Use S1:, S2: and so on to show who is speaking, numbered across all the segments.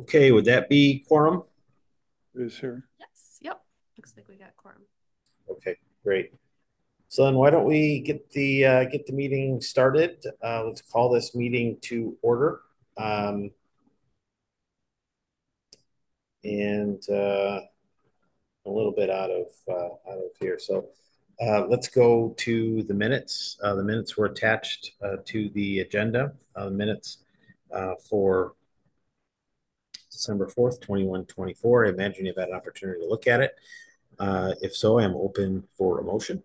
S1: Okay, would that be quorum?
S2: Is here.
S3: Yes. Yep. Looks like we got quorum.
S1: Okay, great. So then why don't we get the meeting started? Let's call this meeting to order. Um, and a little bit out of here. So let's go to the minutes. The minutes were attached to the agenda. The minutes for December 4th, 21-24. I imagine you've had an opportunity to look at it. If so, I'm open for a motion.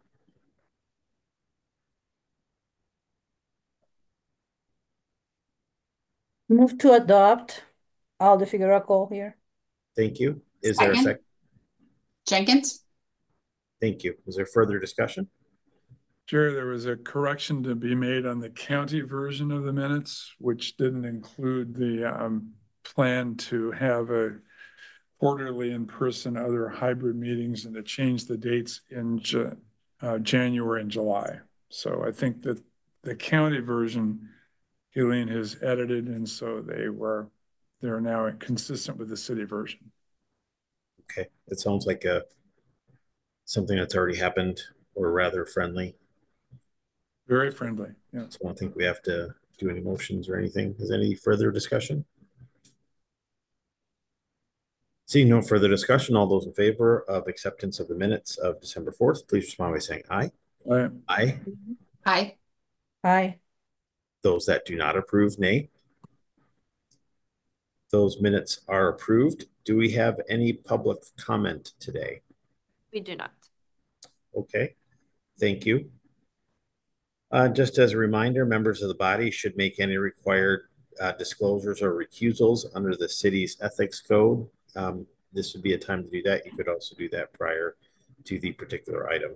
S4: Move to adopt. Aldo Figueroa here.
S1: Thank you. Is there a second?
S5: Jenkins?
S1: Thank you. Is there further discussion?
S2: Jerry, there was a correction to be made on the county version of the minutes, which didn't include the plan to have a quarterly in-person other hybrid meetings and to change the dates in January and July. So I think that the county version, Helene has edited, and so they're now consistent with the city version.
S1: Okay, it sounds like something that's already happened, or rather friendly.
S2: Very friendly. Yeah.
S1: So I don't think we have to do any motions or anything. Is there any further discussion? Seeing no further discussion, all those in favor of acceptance of the minutes of December 4th, please respond by saying aye.
S2: Aye.
S1: Aye.
S5: Aye.
S4: Aye.
S1: Those that do not approve, nay. Those minutes are approved. Do we have any public comment today?
S3: We do not.
S1: Okay, thank you. Just as a reminder, members of the body should make any required disclosures or recusals under the city's ethics code. This would be a time to do that. You could also do that prior to the particular item.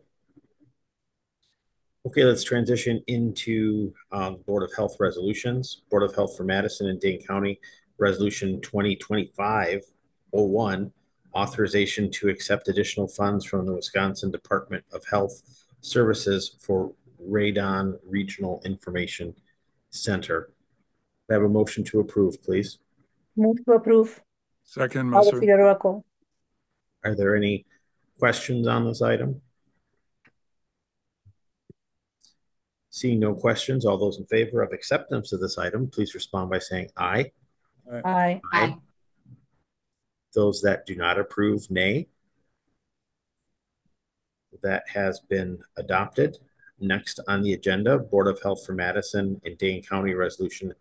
S1: Okay, let's transition into Board of Health resolutions. Board of Health for Madison and Dane County, Resolution 2025-01, authorization to accept additional funds from the Wisconsin Department of Health Services for Radon Regional Information Center. I have a motion to approve, please.
S4: Move to approve.
S2: Second,
S4: Aldo
S2: Messer.
S4: Figueroa.
S1: Are there any questions on this item? Seeing no questions, all those in favor of acceptance of this item, please respond by saying aye.
S4: Aye.
S5: Aye.
S1: Those that do not approve, nay. That has been adopted. Next on the agenda, Board of Health for Madison and Dane County Resolution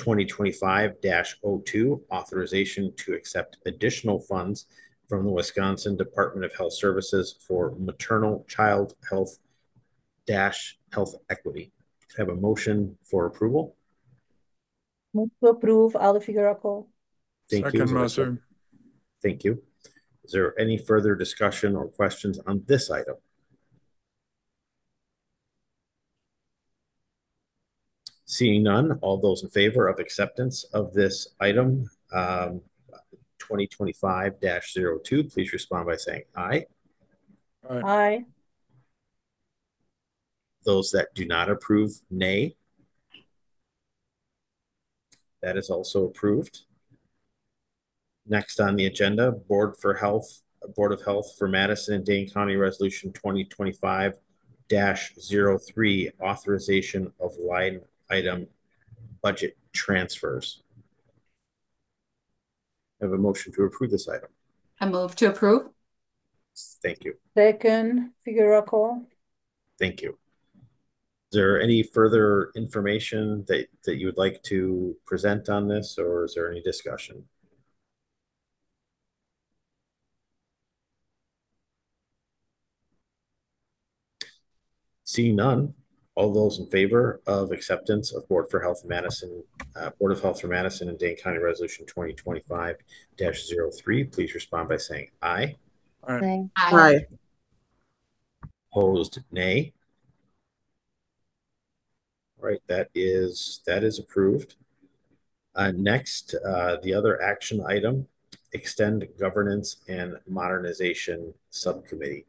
S1: 2025-02, authorization to accept additional funds from the Wisconsin Department of Health Services for maternal child health health equity. I have a motion for approval.
S4: Move to approve. Aldo Figueroa.
S1: Thank you.
S2: Second, Messer.
S1: Thank you. Is there any further discussion or questions on this item? Seeing none, all those in favor of acceptance of this item 2025-02, please respond by saying aye.
S2: Aye.
S4: Aye.
S1: Those that do not approve, nay. That is also approved. Next on the agenda, Board of Health for Madison and Dane County Resolution 2025-03, authorization of line item budget transfers. I have a motion to approve this item.
S5: I move to approve.
S1: Thank you.
S4: Second, Figueroa.
S1: Thank you. Is there any further information that you would like to present on this, or is there any discussion? Seeing none, all those in favor of acceptance of Board of Health for Madison and Dane County Resolution 2025-03, please respond by saying aye.
S2: Aye.
S5: Aye.
S1: Opposed, nay. All right, that is approved. Next, the other action item, Extend Governance and Modernization Subcommittee.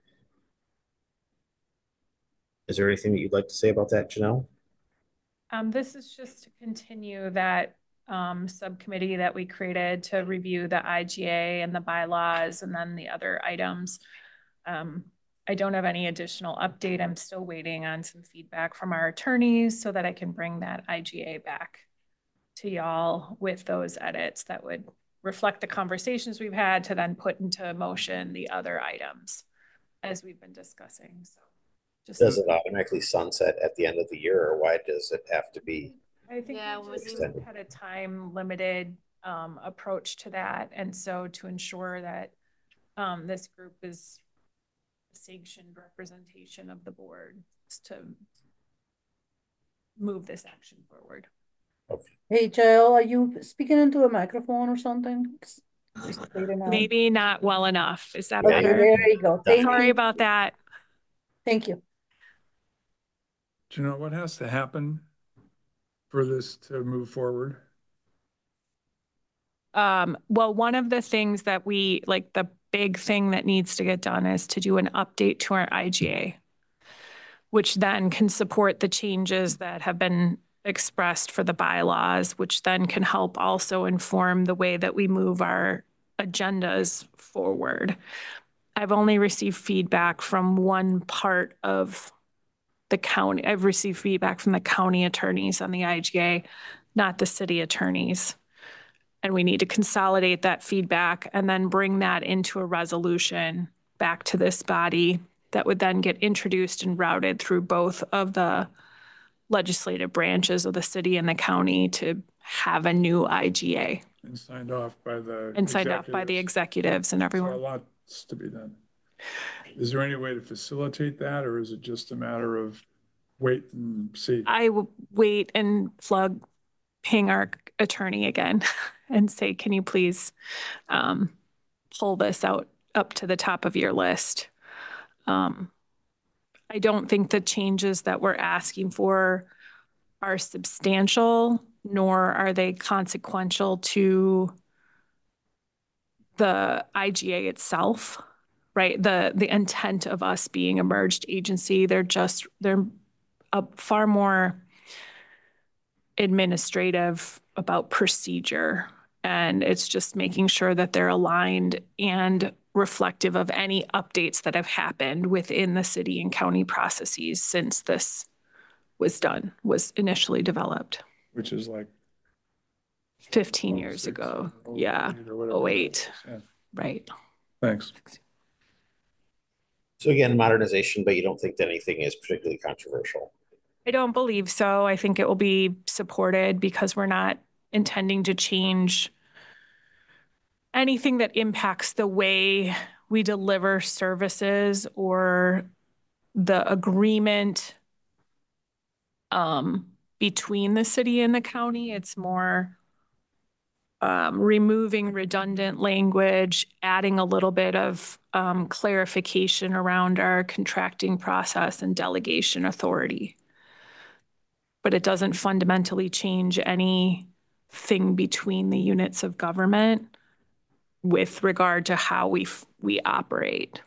S1: Is there anything that you'd like to say about that, Janelle?
S6: This is just to continue that subcommittee that we created to review the IGA and the bylaws and then the other items. I don't have any additional update. I'm still waiting on some feedback from our attorneys so that I can bring that IGA back to y'all with those edits that would reflect the conversations we've had to then put into motion the other items as we've been discussing. So just
S1: Does it automatically sunset at the end of the year, or why does it have to be?
S6: I think
S3: Yeah,
S6: we
S3: was
S6: just
S1: extended?
S6: had a time limited approach to that. And so to ensure that this group is a sanctioned representation of the board is to move this action forward.
S4: Hey, Jael, are you speaking into a microphone or something? Just later now.
S6: Maybe not well enough. Is that
S1: Yeah,
S4: Okay,
S6: better?
S4: there you go. Thank
S6: Sorry
S4: you.
S6: about that.
S4: Thank you.
S2: Do you know what has to happen for this to move forward?
S6: Well, one of the things that the big thing that needs to get done is to do an update to our IGA, which then can support the changes that have been expressed for the bylaws, which then can help also inform the way that we move our agendas forward. I've only received feedback from one part of the county. I've received feedback from the county attorneys on the IGA, not the city attorneys. And we need to consolidate that feedback and then bring that into a resolution back to this body that would then get introduced and routed through both of the legislative branches of the city and the county to have a new IGA.
S2: And signed off by the
S6: And signed off by the executives and
S2: So a
S6: everyone.
S2: lot's to be done. Is there any way to facilitate that, or is it just a matter of wait and see?
S6: I will wait and ping our attorney again and say, can you please pull this out up to the top of your list? I don't think the changes that we're asking for are substantial, nor are they consequential to the IGA itself, right? The intent of us being a merged agency, they're a far more administrative about procedure. And it's just making sure that they're aligned and reflective of any updates that have happened within the city and county processes since this was initially developed
S2: Which is like
S6: 15 years
S2: 06,
S6: ago.
S2: 08
S6: Yeah,
S2: or whatever.
S6: 08,
S2: Yeah.
S6: right.
S2: Thanks.
S1: So again, modernization, but you don't think that anything is particularly controversial?
S6: I don't believe so. I think it will be supported because we're not intending to change anything that impacts the way we deliver services or the agreement between the city and the county. It's more removing redundant language, adding a little bit of clarification around our contracting process and delegation authority. But it doesn't fundamentally change anything between the units of government with regard to how we operate.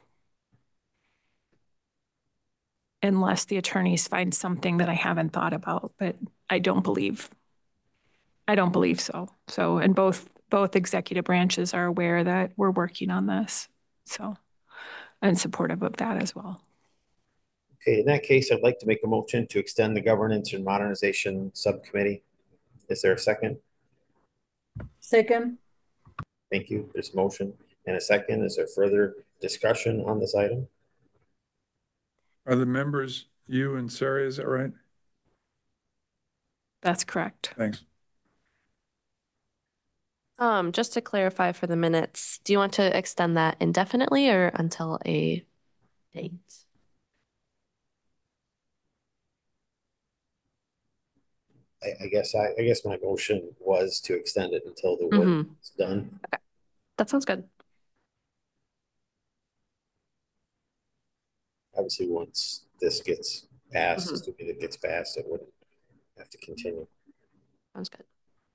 S6: Unless the attorneys find something that I haven't thought about, but I don't believe so. So, and both executive branches are aware that we're working on this. So, and supportive of that as well.
S1: Okay, in that case, I'd like to make a motion to extend the governance and modernization subcommittee. Is there a second?
S4: Second.
S1: Thank you. There's a motion and a second. Is there further discussion on this item?
S2: Are the members you and Sarah, is that right?
S6: That's correct.
S2: Thanks.
S3: Just to clarify for the minutes, do you want to extend that indefinitely or until a date?
S1: I guess my motion was to extend it until the work is done.
S3: That sounds good.
S1: Obviously, once this gets passed, assuming it gets passed, it wouldn't have to continue.
S3: Sounds good.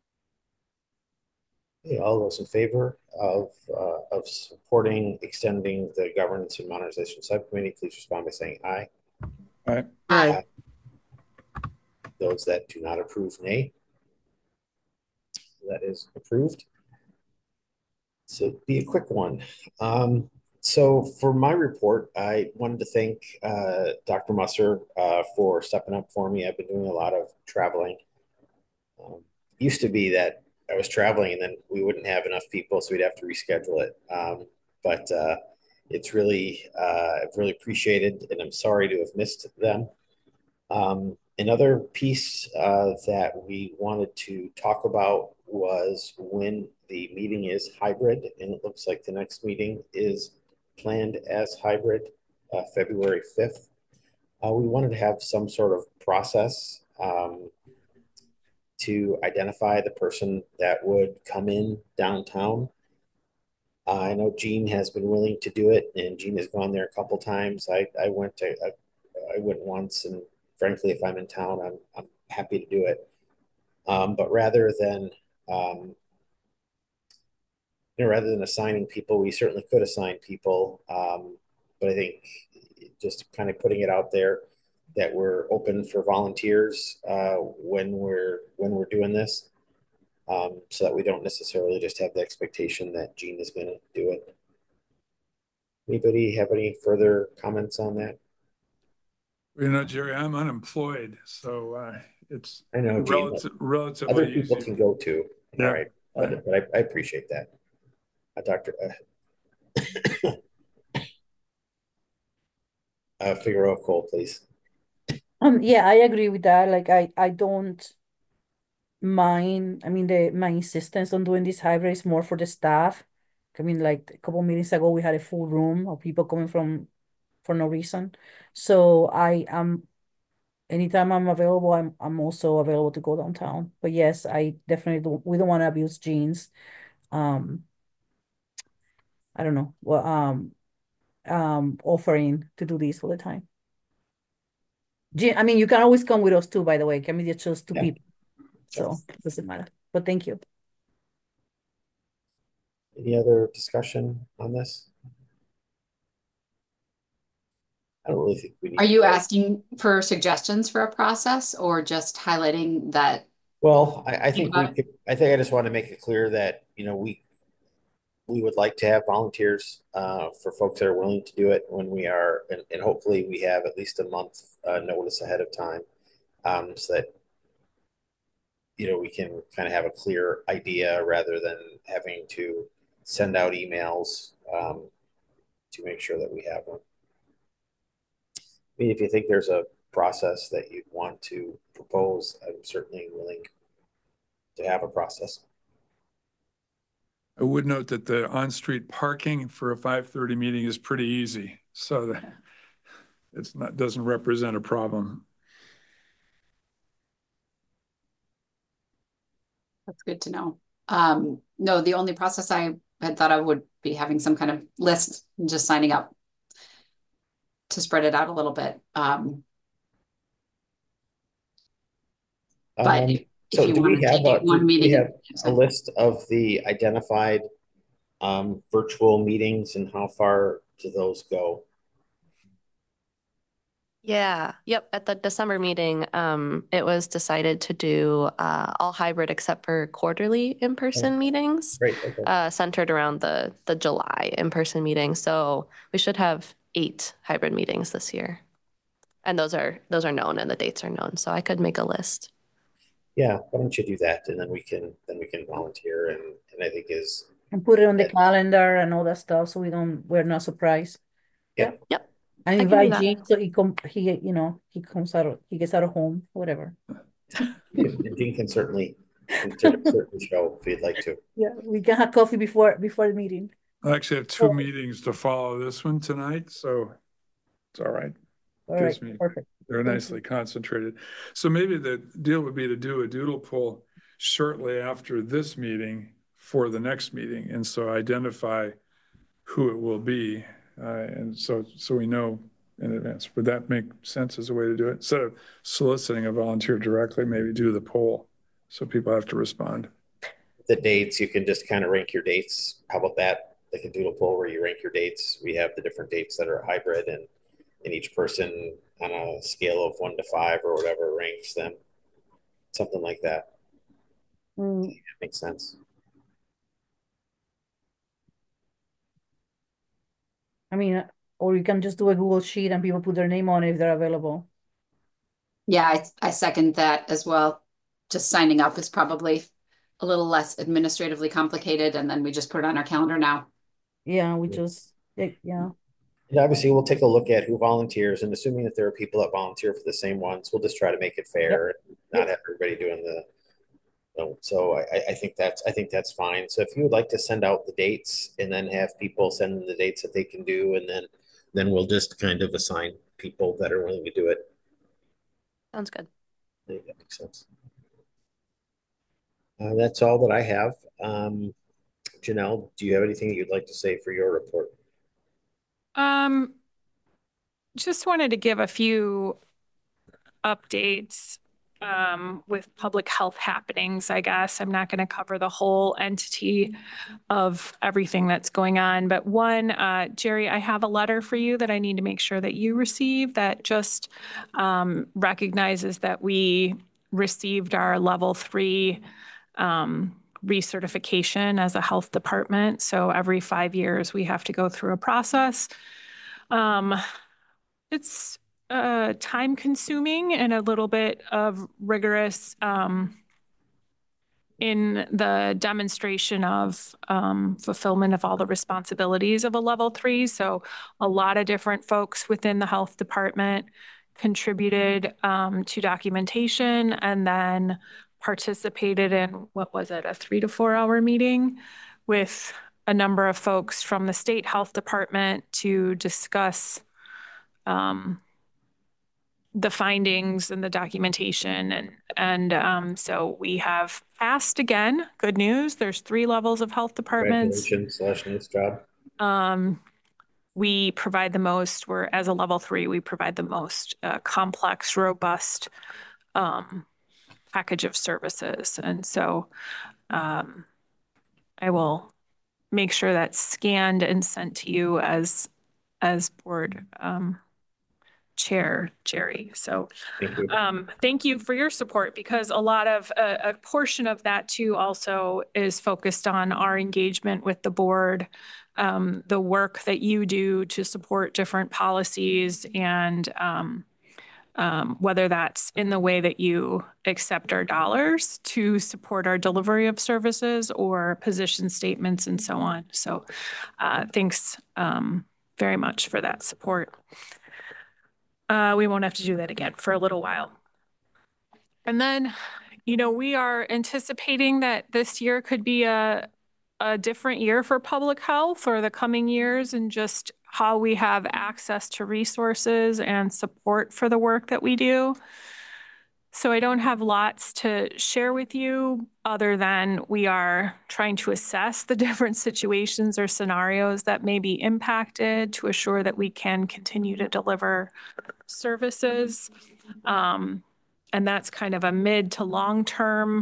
S1: Okay, all those in favor of supporting extending the governance and modernization subcommittee, please respond by saying aye.
S2: Aye.
S1: Those that do not approve, nay. that is approved. So it'd be a quick one. So for my report, I wanted to thank Dr. Musser for stepping up for me. I've been doing a lot of traveling. Used to be that I was traveling and then we wouldn't have enough people, so we'd have to reschedule it. But it's really, I've really appreciated, and I'm sorry to have missed them. Another piece that we wanted to talk about was when the meeting is hybrid, and it looks like the next meeting is planned as hybrid, February 5th. We wanted to have some sort of process to identify the person that would come in downtown. I know Gene has been willing to do it, and Gene has gone there a couple times. I went once, and frankly, if I'm in town, I'm happy to do it. But um, rather than assigning people, we certainly could assign people. But I think just kind of putting it out there that we're open for volunteers when we're doing this, so that we don't necessarily just have the expectation that Gene is going to do it. Anybody have any further comments on that?
S2: Jerry, I'm unemployed, so it's
S1: I know, Gene. Other
S2: relatively
S1: people
S2: easy.
S1: can go too.
S2: Yeah.
S1: All right, but I appreciate that, Doctor Figueroa Cole, please.
S4: Yeah, I agree with that. Like I don't mind. I mean, my insistence on doing this hybrid is more for the staff. I mean, like a couple meetings ago, we had a full room of people coming from for no reason. So I am anytime I'm available, I'm also available to go downtown. But yes, I definitely don't. We don't want to abuse Jeans. Um, I don't know. Well, offering to do this all the time. Jean, I mean, you can always come with us too. By the way, can we just choose two
S1: Yeah.
S4: people? So it doesn't matter. But thank you.
S1: Any other discussion on this? I don't really think we need
S5: Are
S1: to
S5: you
S1: vote.
S5: asking for suggestions for a process or just highlighting that?
S1: Well, I think
S5: got it.
S1: I think I just want to make it clear that, we would like to have volunteers for folks that are willing to do it when we are, and hopefully we have at least a month notice ahead of time, so that we can kind of have a clear idea rather than having to send out emails to make sure that we have one. I mean, if you think there's a process that you'd want to propose, I'm certainly willing to have a process.
S2: I would note that the on-street parking for a 5:30 meeting is pretty easy, so that doesn't represent a problem.
S5: That's good to know. No, the only process I had thought I would be having some kind of list and just signing up to spread it out a little bit. But if
S1: So
S5: you
S1: do we
S5: want to
S1: have
S5: take it one
S1: do we
S5: meeting,
S1: have a list of the identified virtual meetings, and how far do those go?
S3: Yeah, yep. At the December meeting, it was decided to do all hybrid except for quarterly in-person meetings,
S1: Great. Okay.
S3: centered around the July in-person meeting. So we should have 8 hybrid meetings this year. And those are known and the dates are known. So I could make a list.
S1: Yeah, why don't you do that, and then we can volunteer, and I think
S4: And put it on the
S1: that-
S4: calendar and all that stuff so we're not surprised.
S1: yeah.
S3: Yep.
S4: And
S3: I can do
S4: invite
S3: that.
S4: Gene so he gets out of home, whatever.
S1: And Dean can certainly show if you'd like to.
S4: Yeah, we can have coffee before the meeting.
S2: I actually have 2 meetings to follow this one tonight, so it's all right.
S4: All right,
S2: Gives me-
S4: perfect.
S2: They're
S4: Thank
S2: nicely concentrated. So maybe the deal would be to do a doodle poll shortly after this meeting for the next meeting. And so identify who it will be. And so we know in advance. Would that make sense as a way to do it? Instead of soliciting a volunteer directly, maybe do the poll so people have to respond.
S1: The dates, you can just kind of rank your dates. How about that? Like a doodle poll where you rank your dates. We have the different dates that are hybrid, and each person on a scale of 1 to 5 or whatever ranks them. Something like that.
S4: Mm,
S1: Makes sense.
S4: I mean, or you can just do a Google Sheet and people put their name on it if they're available.
S5: Yeah, I second that as well. Just signing up is probably a little less administratively complicated, and then we just put it on our calendar now.
S4: Yeah, we
S1: Yeah.
S4: just, yeah.
S1: And obviously, we'll take a look at who volunteers, and assuming that there are people that volunteer for the same ones, we'll just try to make it fair and not have everybody doing the. So I think that's fine. So if you would like to send out the dates and then have people send them the dates that they can do, and then we'll just kind of assign people that are willing to do it.
S3: Sounds good.
S1: I think that makes sense. That's all that I have. Janelle, do you have anything you'd like to say for your report?
S6: Um, just wanted to give a few updates with public health happenings, I guess. I'm not going to cover the whole entity of everything that's going on, but one, Jerry, I have a letter for you that I need to make sure that you receive that just recognizes that we received our level 3 recertification as a health department. So every 5 years, we have to go through a process. It's time consuming and a little bit of rigorous in the demonstration of fulfillment of all the responsibilities of a level 3. So a lot of different folks within the health department contributed to documentation and then participated in, what was it, a 3 to 4 hour meeting with a number of folks from the state health department to discuss the findings and the documentation. So we have passed again. Good news. There's 3 levels of health departments.
S1: Congratulations / nice job.
S6: We provide the most, as a level 3, we provide the most complex, robust package of services. And so I will make sure that's scanned and sent to you as board chair, Jerry. So
S1: Thank you.
S6: thank you for your support, because a lot of a portion of that too also is focused on our engagement with the board, the work that you do to support different policies, and whether that's in the way that you accept our dollars to support our delivery of services or position statements and so on. So thanks very much for that support. We won't have to do that again for a little while. And then, we are anticipating that this year could be a different year for public health, or the coming years, and just how we have access to resources and support for the work that we do. So I don't have lots to share with you other than we are trying to assess the different situations or scenarios that may be impacted to assure that we can continue to deliver services. And that's kind of a mid to long-term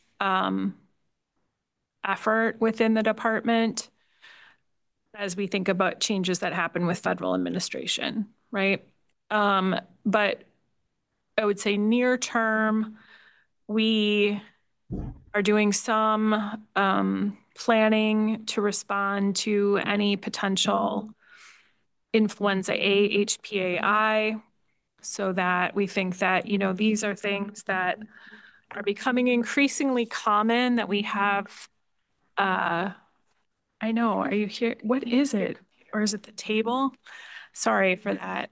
S6: effort within the department as we think about changes that happen with federal administration, right? But I would say near term, we are doing some planning to respond to any potential influenza A, HPAI, so that we think that, these are things that are becoming increasingly common, that we have, I know, are you here? What is it? Or is it the table? Sorry for that.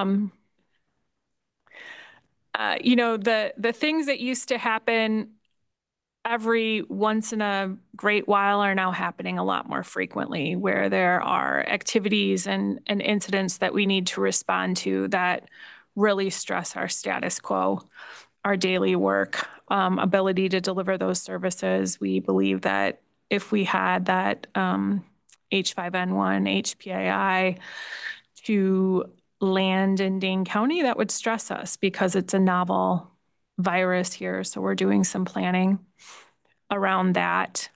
S6: The things that used to happen every once in a great while are now happening a lot more frequently, where there are activities and incidents that we need to respond to that really stress our status quo, our daily work, ability to deliver those services. We believe that if we had that H5N1, HPAI to land in Dane County, that would stress us because it's a novel virus here. So we're doing some planning around that.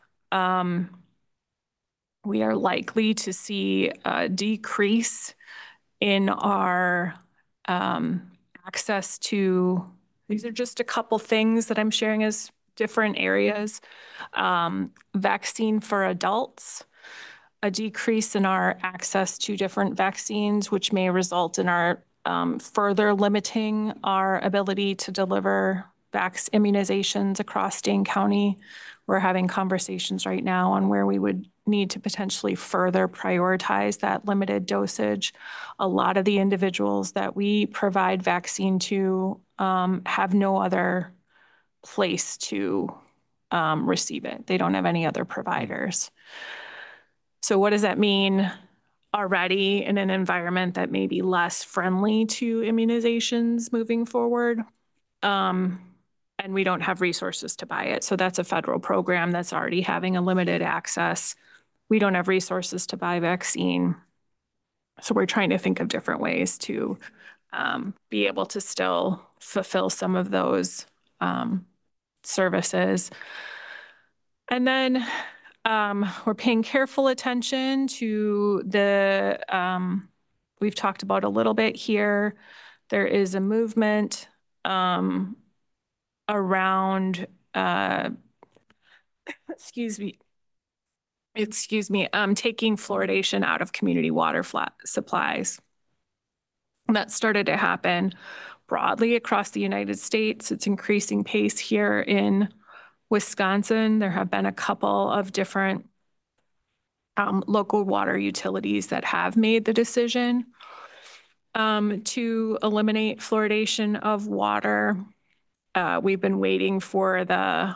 S6: We are likely to see a decrease in our access to, these are just a couple things that I'm sharing as different areas. Vaccine for adults, a decrease in our access to different vaccines, which may result in our further limiting our ability to deliver immunizations across Dane County. We're having conversations right now on where we would need to potentially further prioritize that limited dosage. A lot of the individuals that we provide vaccine to have no other place to receive it. They don't have any other providers. So what does that mean already in an environment that may be less friendly to immunizations moving forward? And we don't have resources to buy it. So that's a federal program that's already having a limited access. We don't have resources to buy vaccine. So we're trying to think of different ways to be able to still fulfill some of those services. And then we're paying careful attention to we've talked about a little bit here. There is a movement around, excuse me, taking fluoridation out of community water supplies. And that started to happen broadly across the United States. It's increasing pace here in Wisconsin. There have been a couple of different local water utilities that have made the decision to eliminate fluoridation of water. We've been waiting for the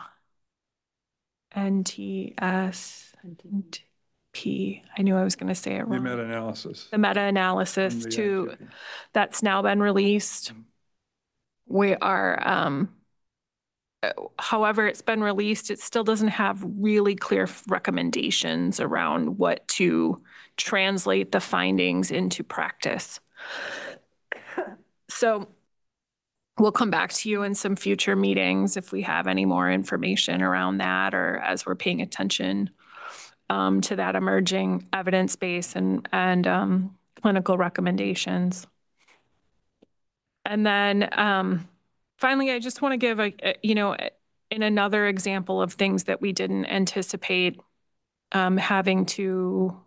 S6: NTSP. I knew I was going to say it
S2: The
S6: wrong.
S2: meta-analysis.
S6: The meta-analysis that's now been released. We are, however, it's been released, it still doesn't have really clear recommendations around what to translate the findings into practice. So we'll come back to you in some future meetings if we have any more information around that, or as we're paying attention to that emerging evidence base and clinical recommendations. And then finally, I just want to give in another example of things that we didn't anticipate having to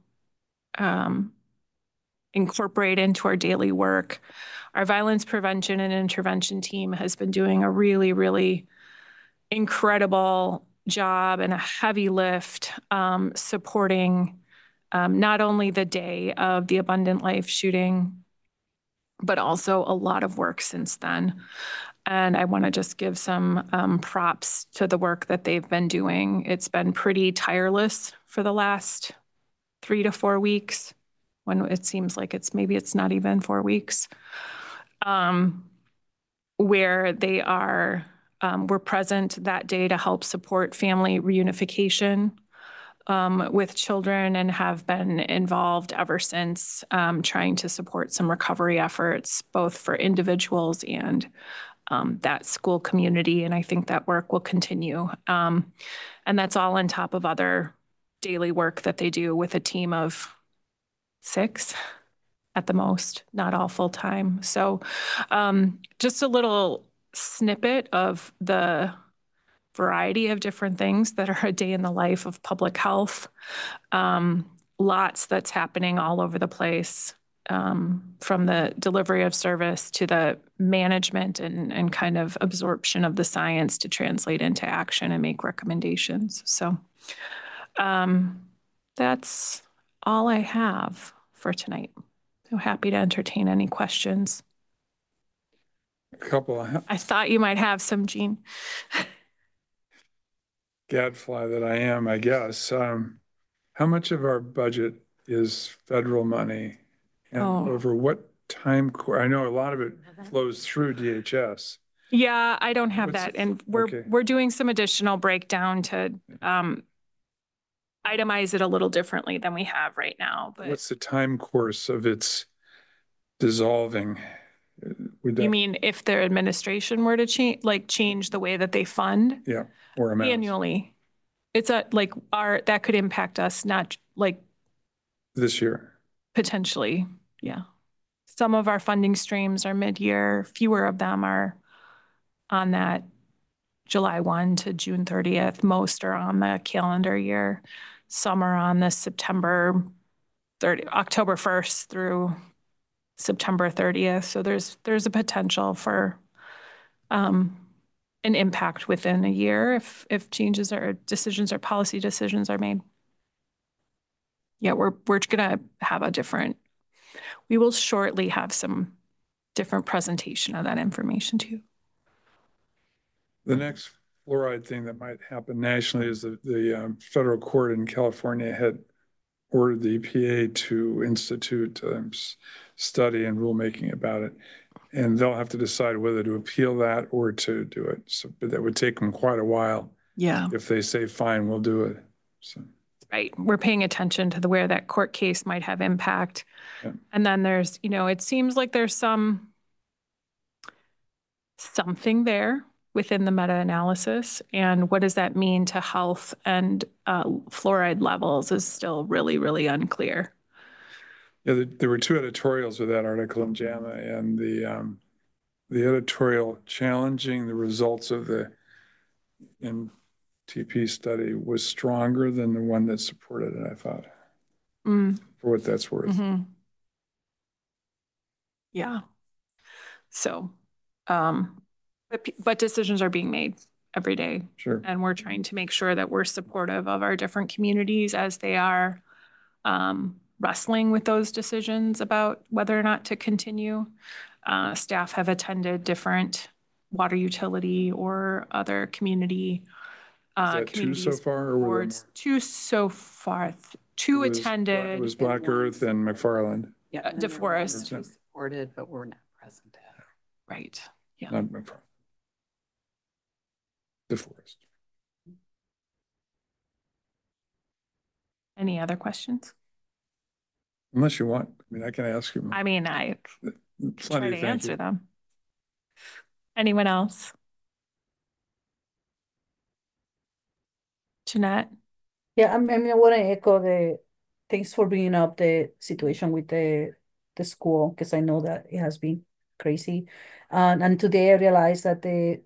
S6: incorporate into our daily work. Our violence prevention and intervention team has been doing a really, really incredible job and a heavy lift supporting not only the day of the Abundant Life shooting, but also a lot of work since then. And I want to just give some props to the work that they've been doing. It's been pretty tireless for the last 3 to 4 weeks, when it seems like it's not even 4 weeks, where they were present that day to help support family reunification with children, and have been involved ever since, trying to support some recovery efforts, both for individuals and that school community. And I think that work will continue. And that's all on top of other daily work that they do with a team of 6 at the most, not all full time. So just a little snippet of the variety of different things that are a day in the life of public health. Lots that's happening all over the place, from the delivery of service to the management and kind of absorption of the science to translate into action and make recommendations. So that's all I have for tonight. So happy to entertain any questions. I thought you might have some, Jean.
S2: Gadfly that I am, I guess. How much of our budget is federal money, and over what time? I know a lot of it flows through DHS.
S6: Yeah, I don't have that, and we're doing some additional breakdown to itemize it a little differently than we have right now. But
S2: what's the time course of its dissolving?
S6: You mean if their administration were to change the way that they fund?
S2: Yeah, or amounts.
S6: Annually. It's that could impact us, not like
S2: this year.
S6: Potentially, yeah. Some of our funding streams are mid-year. Fewer of them are on that July 1 to June 30th. Most are on the calendar year. Some are on the October 1st through September 30th. So there's a potential for an impact within a year if changes or decisions or policy decisions are made. Yeah, we're gonna have we will shortly have some different presentation of that information too.
S2: The next fluoride thing that might happen nationally is that the federal court in California had ordered the EPA to institute study and rulemaking about it. And they'll have to decide whether to appeal that or to do it. So, but that would take them quite a while.
S6: Yeah.
S2: If they say, fine, we'll do it. So.
S6: Right. We're paying attention to where that court case might have impact.
S2: Yeah.
S6: And then there's, it seems like there's something there within the meta-analysis. And what does that mean to health and fluoride levels is still really, really unclear.
S2: Yeah, there were two editorials with that article in JAMA, and the editorial challenging the results of the NTP study was stronger than the one that supported it, I thought, for what that's worth.
S6: Mm-hmm. Yeah. So, but decisions are being made every day.
S2: Sure.
S6: And we're trying to make sure that we're supportive of our different communities as they are wrestling with those decisions about whether or not to continue. Staff have attended different water utility or other community
S2: Is that two so far, or were there more?
S6: Two so far. Two attended.
S2: It was Black Earth and McFarland.
S5: Yeah,
S6: DeForest.
S5: Supported, but we're not present.
S6: Right. Yeah.
S2: Not McFarland. DeForest.
S6: Any other questions?
S2: Unless you want. I mean, I can ask you.
S6: I mean, I try to answer them. Anyone else? Jeanette?
S4: Yeah, I want to echo the thanks for bringing up the situation with the school, because I know that it has been crazy. And today I realized that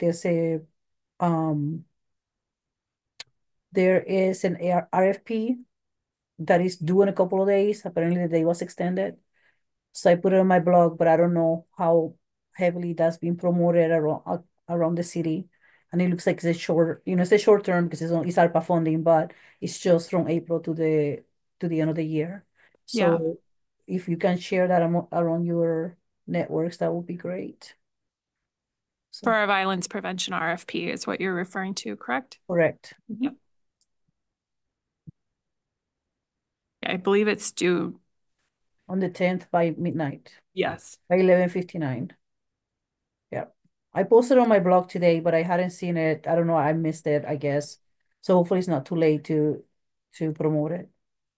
S4: there is an RFP that is due in a couple of days. Apparently the day was extended. So I put it on my blog, but I don't know how heavily that's being promoted around the city. And it looks like it's a short term because it's ARPA funding, but it's just from April to the end of the year. So if you can share that around your networks, that would be great. So,
S6: for our violence prevention RFP is what you're referring to, correct?
S4: Correct.
S6: Yep. I believe it's due
S4: on the 10th by midnight.
S6: Yes.
S4: By 11:59. Yeah. I posted on my blog today, but I hadn't seen it. I don't know. I missed it, I guess. So hopefully it's not too late to promote it.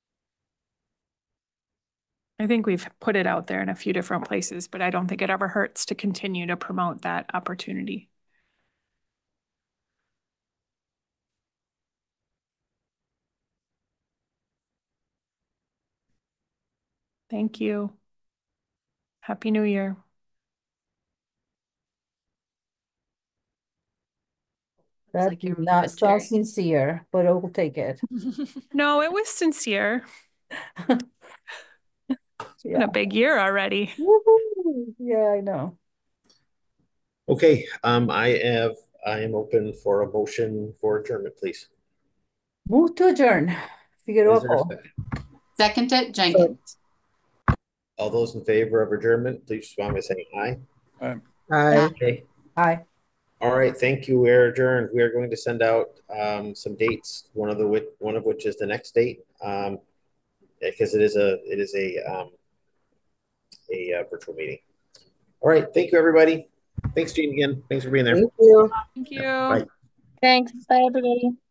S6: I think we've put it out there in a few different places, but I don't think it ever hurts to continue to promote that opportunity. Thank you. Happy New Year.
S4: That
S3: like
S4: did not sound sincere, but I will take it.
S6: No, it was sincere. It's been a big year already.
S4: Yeah, I know.
S1: Okay, I am open for a motion for adjournment, please.
S4: Move to adjourn. Figueroa.
S5: Second it, Jenkins.
S1: All those in favor of adjournment, please respond by saying aye.
S4: Aye.
S1: Okay.
S4: Aye.
S1: All right, thank you. We're adjourned. We are going to send out some dates. One of which is the next date, because it is a virtual meeting. All right, thank you, everybody. Thanks, Jean, again. Thanks for being there.
S4: Thank you.
S6: Thank you.
S1: Bye.
S7: Thanks. Bye, everybody.